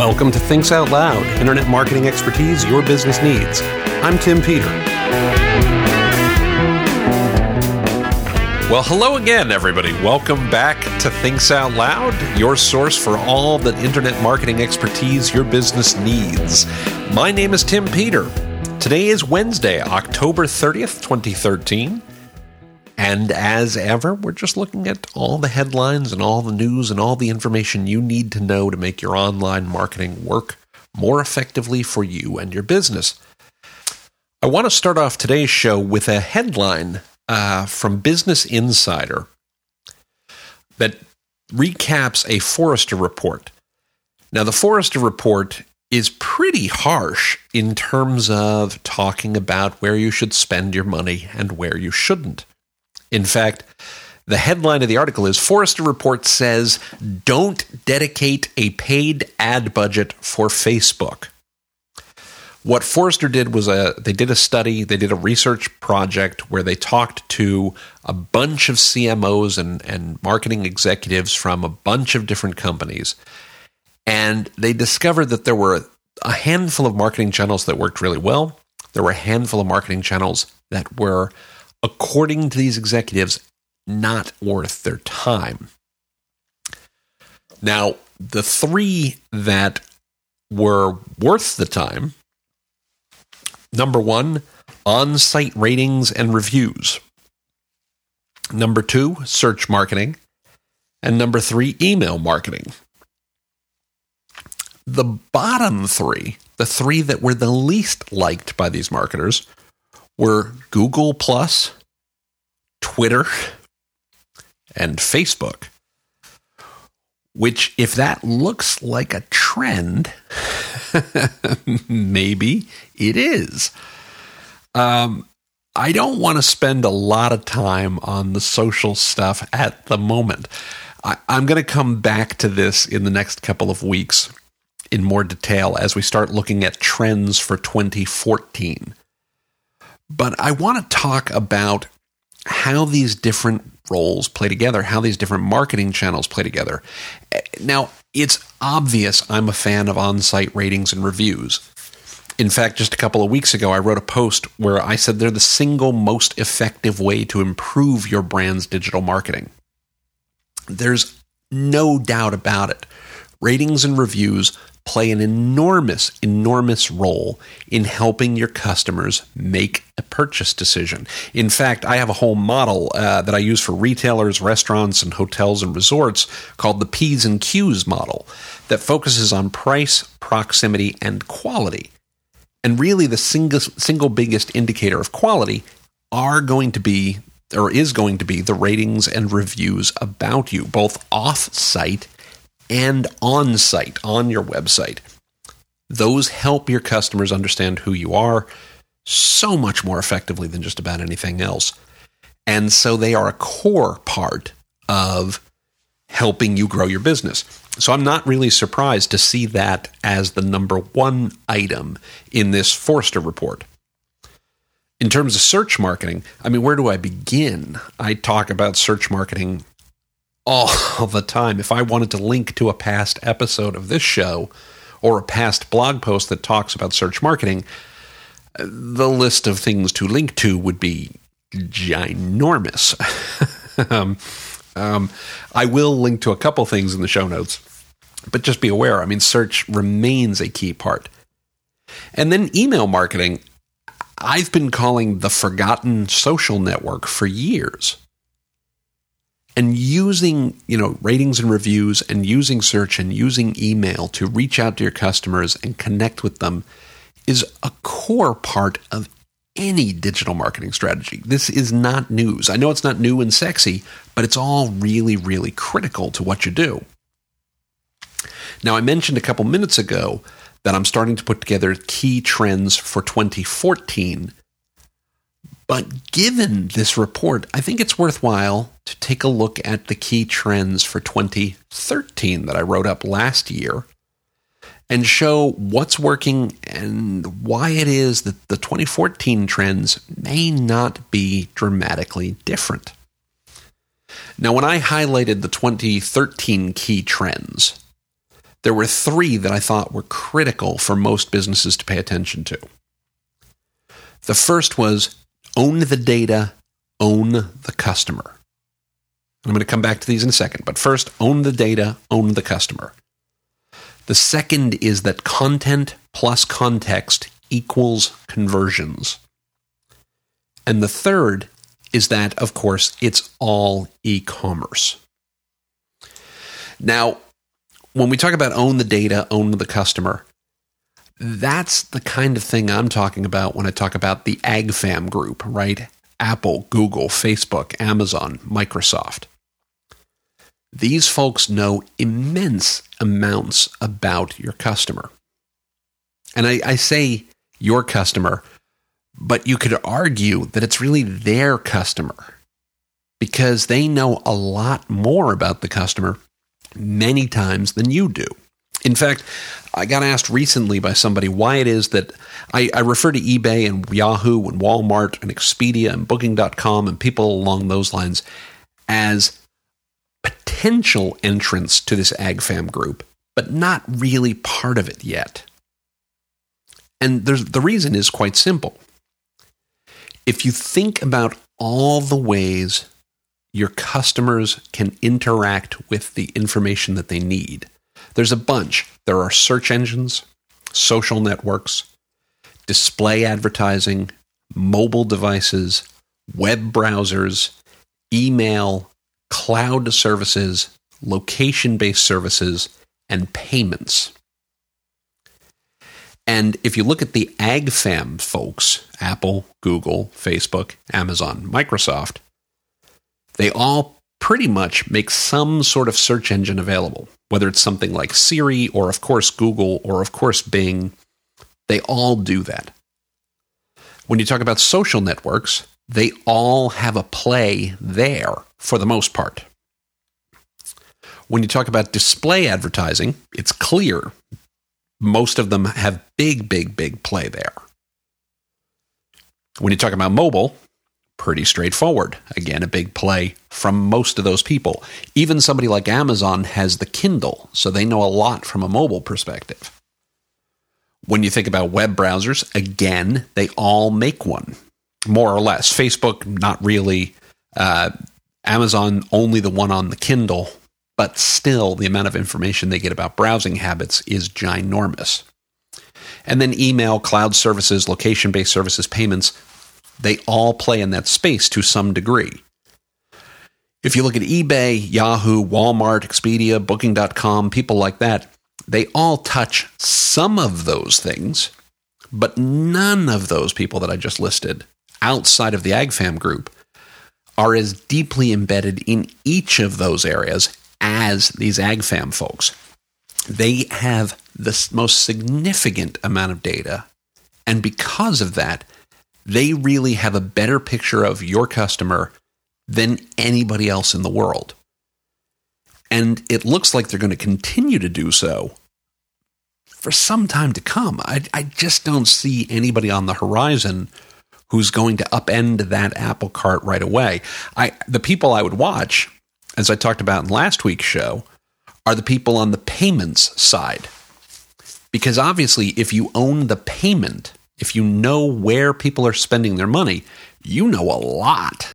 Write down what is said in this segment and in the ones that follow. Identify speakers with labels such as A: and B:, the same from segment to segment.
A: Welcome to Thinks Out Loud, internet marketing expertise your business needs. I'm Tim Peter. Well, hello again, everybody. Welcome back to Thinks Out Loud, your source for all the internet marketing expertise your business needs. My name is Tim Peter. Today is Wednesday, October 30th, 2013. And as ever, we're just looking at all the headlines and all the news and all the information you need to know to make your online marketing work more effectively for you and your business. I want to start off today's show with a headline from Business Insider that recaps a Forrester report. Now, the Forrester report is pretty harsh in terms of talking about where you should spend your money and where you shouldn't. In fact, the headline of the article is Forrester report says, don't dedicate a paid ad budget for Facebook. What Forrester did was they did a study, they did a research project where they talked to a bunch of CMOs and marketing executives from a bunch of different companies. And they discovered that there were a handful of marketing channels that worked really well. There were a handful of marketing channels that were, according to these executives, not worth their time. Now, the three that were worth the time: number one, on-site ratings and reviews. Number two, search marketing. And number three, email marketing. The bottom three, the three that were the least liked by these marketers, were Google+, Twitter, and Facebook. Which, if that looks like a trend, maybe it is. I don't want to spend a lot of time on the social stuff at the moment. I'm going to come back to this in the next couple of weeks in more detail as we start looking at trends for 2014. But I want to talk about how these different roles play together, how these different marketing channels play together. Now, it's obvious I'm a fan of on-site ratings and reviews. In fact, just a couple of weeks ago, I wrote a post where I said they're the single most effective way to improve your brand's digital marketing. There's no doubt about it. Ratings and reviews play an enormous role in helping your customers make a purchase decision. In fact, I have a whole model that I use for retailers, restaurants, and hotels and resorts called the P's and Q's model that focuses on price, proximity, and quality. And really the single biggest indicator of quality is going to be the ratings and reviews about you, both off-site and on-site, on your website. Those help your customers understand who you are so much more effectively than just about anything else. And so they are a core part of helping you grow your business. So I'm not really surprised to see that as the number one item in this Forrester report. In terms of search marketing, where do I begin? I talk about search marketing all the time. If I wanted to link to a past episode of this show or a past blog post that talks about search marketing, the list of things to link to would be ginormous. I will link to a couple things in the show notes, but just be aware, search remains a key part. And then email marketing, I've been calling the forgotten social network for years. And using, ratings and reviews and using search and using email to reach out to your customers and connect with them is a core part of any digital marketing strategy. This is not news. I know it's not new and sexy, but it's all really, really critical to what you do. Now, I mentioned a couple minutes ago that I'm starting to put together key trends for 2014. But given this report, I think it's worthwhile to take a look at the key trends for 2013 that I wrote up last year and show what's working and why it is that the 2014 trends may not be dramatically different. Now, when I highlighted the 2013 key trends, there were three that I thought were critical for most businesses to pay attention to. The first was own the data, own the customer. I'm going to come back to these in a second, but first, own the data, own the customer. The second is that content plus context equals conversions. And the third is that, of course, it's all e-commerce. Now, when we talk about own the data, own the customer, that's the kind of thing I'm talking about when I talk about the AgFam group, right? Apple, Google, Facebook, Amazon, Microsoft. These folks know immense amounts about your customer. And I say your customer, but you could argue that it's really their customer because they know a lot more about the customer many times than you do. In fact, I got asked recently by somebody why it is that I refer to eBay and Yahoo and Walmart and Expedia and Booking.com and people along those lines as potential entrants to this AgFam group, but not really part of it yet. And the reason is quite simple. If you think about all the ways your customers can interact with the information that they need, there's a bunch. There are search engines, social networks, display advertising, mobile devices, web browsers, email, cloud services, location-based services, and payments. And if you look at the AgFam folks, Apple, Google, Facebook, Amazon, Microsoft, they all pretty much make some sort of search engine available, whether it's something like Siri or, of course, Google or, of course, Bing. They all do that. When you talk about social networks, they all have a play there for the most part. When you talk about display advertising, it's clear most of them have big play there. When you talk about mobile, pretty straightforward. Again, a big play from most of those people. Even somebody like Amazon has the Kindle, so they know a lot from a mobile perspective. When you think about web browsers, again, they all make one, more or less. Facebook, not really. Amazon, only the one on the Kindle. But still, the amount of information they get about browsing habits is ginormous. And then email, cloud services, location-based services, payments, they all play in that space to some degree. If you look at eBay, Yahoo, Walmart, Expedia, Booking.com, people like that, they all touch some of those things, but none of those people that I just listed outside of the AgFam group are as deeply embedded in each of those areas as these AgFam folks. They have the most significant amount of data, and because of that, they really have a better picture of your customer than anybody else in the world. And it looks like they're going to continue to do so for some time to come. I just don't see anybody on the horizon who's going to upend that apple cart right away. The people I would watch, as I talked about in last week's show, are the people on the payments side. Because obviously, if you own the payment, if you know where people are spending their money, you know a lot.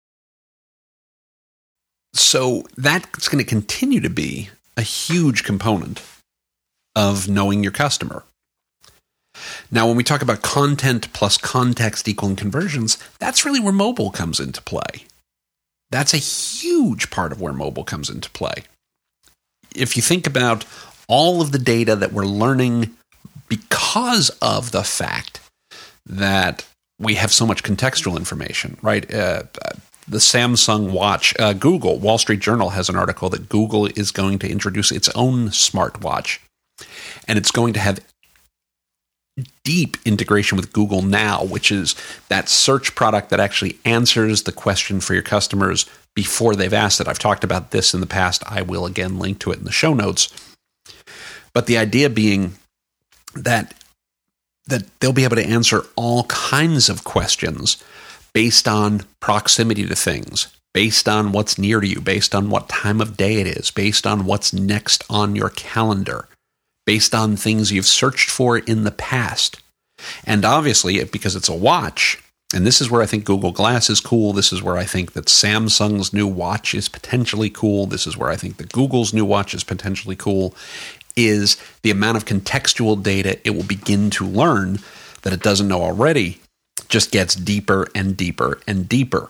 A: So that's going to continue to be a huge component of knowing your customer. Now, when we talk about content plus context equaling conversions, that's really where mobile comes into play. That's a huge part of where mobile comes into play. If you think about all of the data that we're learning because of the fact that we have so much contextual information, right? The Samsung watch, Google, Wall Street Journal has an article that Google is going to introduce its own smartwatch, and it's going to have deep integration with Google Now, which is that search product that actually answers the question for your customers before they've asked it. I've talked about this in the past. I will again link to it in the show notes. But the idea being that they'll be able to answer all kinds of questions based on proximity to things, based on what's near to you, based on what time of day it is, based on what's next on your calendar. based on things you've searched for in the past. And obviously, because it's a watch, and this is where I think Google Glass is cool, this is where I think that Samsung's new watch is potentially cool, this is where I think that Google's new watch is potentially cool, is the amount of contextual data it will begin to learn that it doesn't know already just gets deeper and deeper and deeper.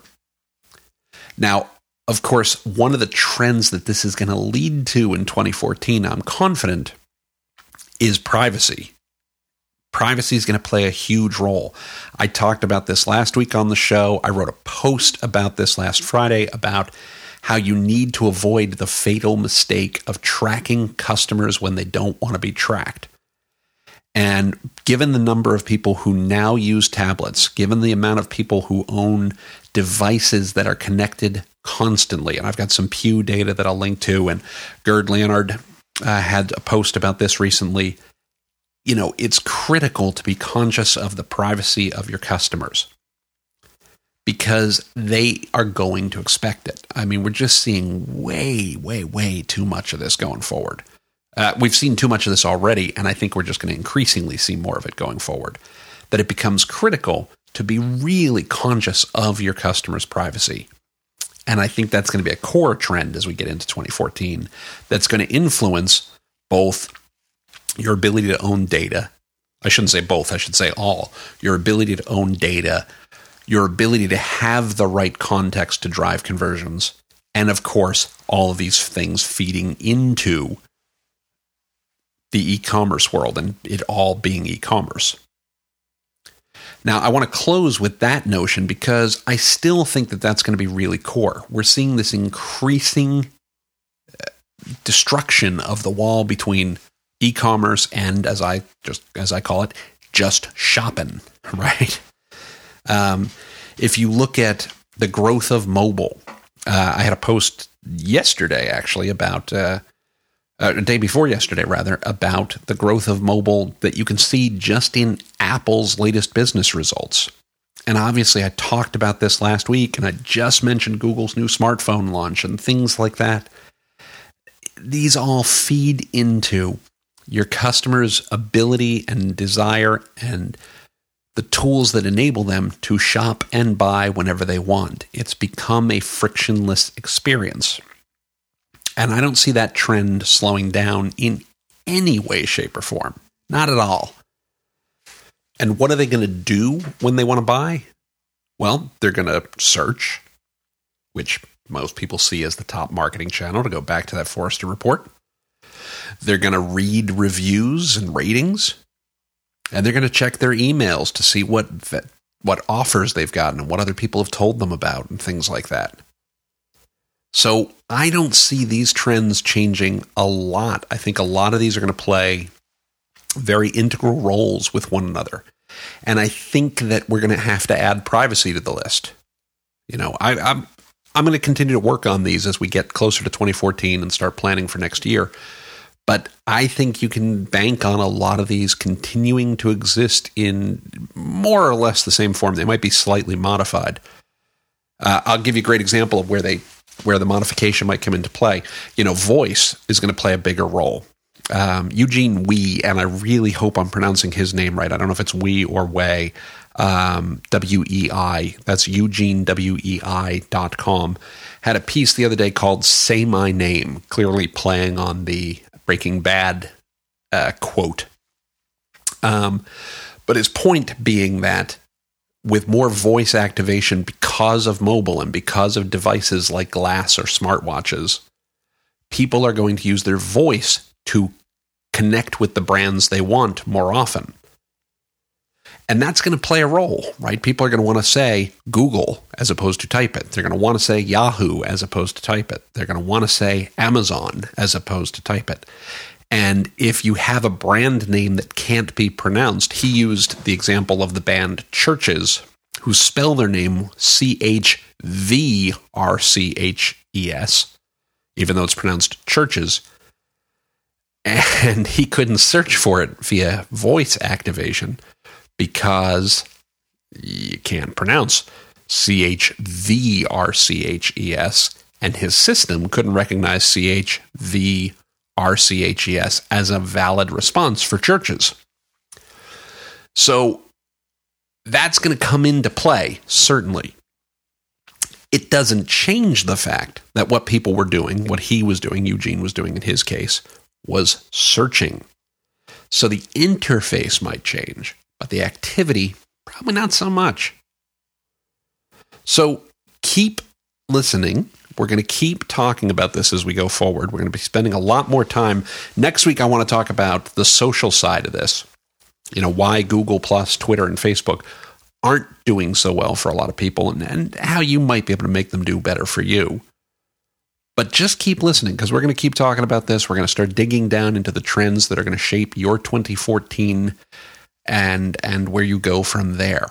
A: Now, of course, one of the trends that this is going to lead to in 2014, I'm confident, is privacy. Privacy is going to play a huge role. I talked about this last week on the show. I wrote a post about this last Friday about how you need to avoid the fatal mistake of tracking customers when they don't want to be tracked. And given the number of people who now use tablets, given the amount of people who own devices that are connected constantly, and I've got some Pew data that I'll link to, and Gerd Leonard had a post about this recently. You know, it's critical to be conscious of the privacy of your customers because they are going to expect it. I mean, we're just seeing way too much of this going forward. We've seen too much of this already, and I think we're just going to increasingly see more of it going forward. That it becomes critical to be really conscious of your customers' privacy. And I think that's going to be a core trend as we get into 2014 that's going to influence both your ability to own data. I shouldn't say both, I should say all. Your ability to own data, your ability to have the right context to drive conversions, and of course, all of these things feeding into the e-commerce world and it all being e-commerce. Now, I want to close with that notion because I still think that that's going to be really core. We're seeing this increasing destruction of the wall between e-commerce and, as I call it, just shopping, right? If you look at the growth of mobile, I had a post yesterday, actually, about a day before yesterday, rather, about the growth of mobile that you can see just in Apple's latest business results. And obviously, I talked about this last week, and I just mentioned Google's new smartphone launch and things like that. These all feed into your customers' ability and desire and the tools that enable them to shop and buy whenever they want. It's become a frictionless experience. And I don't see that trend slowing down in any way, shape, or form. Not at all. And what are they going to do when they want to buy? Well, they're going to search, which most people see as the top marketing channel, to go back to that Forrester report. They're going to read reviews and ratings. And they're going to check their emails to see what offers they've gotten and what other people have told them about and things like that. So I don't see these trends changing a lot. I think a lot of these are going to play very integral roles with one another. And I think that we're going to have to add privacy to the list. You know, I'm going to continue to work on these as we get closer to 2014 and start planning for next year. But I think you can bank on a lot of these continuing to exist in more or less the same form. They might be slightly modified. I'll give you a great example of where the modification might come into play. You know, voice is going to play a bigger role. Eugene Wei, and I really hope I'm pronouncing his name right. I don't know if it's Wei or Wei, W-E-I. That's EugeneWei.com. Had a piece the other day called Say My Name, clearly playing on the Breaking Bad quote. But his point being that with more voice activation because of mobile and because of devices like Glass or smartwatches, people are going to use their voice to connect with the brands they want more often. And that's going to play a role, right? People are going to want to say Google as opposed to type it. They're going to want to say Yahoo as opposed to type it. They're going to want to say Amazon as opposed to type it. And if you have a brand name that can't be pronounced, he used the example of the band Churches, who spell their name C-H-V-R-C-H-E-S, even though it's pronounced Churches. And he couldn't search for it via voice activation because you can't pronounce C-H-V-R-C-H-E-S, and his system couldn't recognize C-H-V-R-C-H-E-S. RCHES as a valid response for churches. So that's going to come into play, certainly. It doesn't change the fact that what people were doing, what he was doing, Eugene was doing in his case, was searching. So the interface might change, but the activity, probably not so much. So keep listening. We're going to keep talking about this as we go forward. We're going to be spending a lot more time. Next week, I want to talk about the social side of this. Why Google+, Twitter, and Facebook aren't doing so well for a lot of people and how you might be able to make them do better for you. But just keep listening, because we're going to keep talking about this. We're going to start digging down into the trends that are going to shape your 2014 and where you go from there.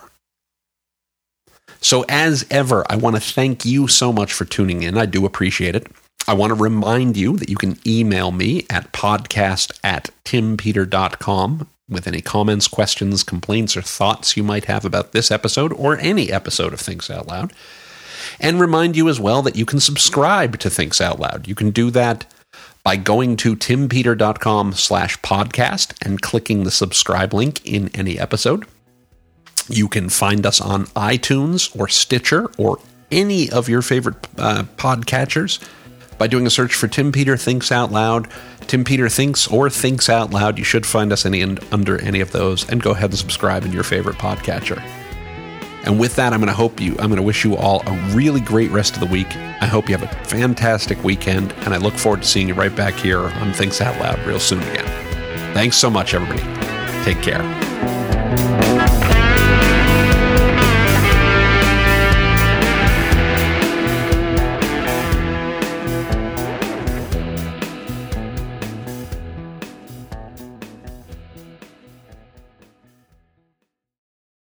A: So as ever, I want to thank you so much for tuning in. I do appreciate it. I want to remind you that you can email me at podcast@timpeter.com with any comments, questions, complaints, or thoughts you might have about this episode or any episode of Thinks Out Loud. And remind you as well that you can subscribe to Thinks Out Loud. You can do that by going to timpeter.com/podcast and clicking the subscribe link in any episode. You can find us on iTunes or Stitcher or any of your favorite podcatchers by doing a search for Tim Peter Thinks Out Loud, Tim Peter Thinks or Thinks Out Loud. You should find us under any of those, and go ahead and subscribe in your favorite podcatcher. And with that, I'm going to wish you all a really great rest of the week. I hope you have a fantastic weekend, and I look forward to seeing you right back here on Thinks Out Loud real soon again. Thanks so much, everybody. Take care.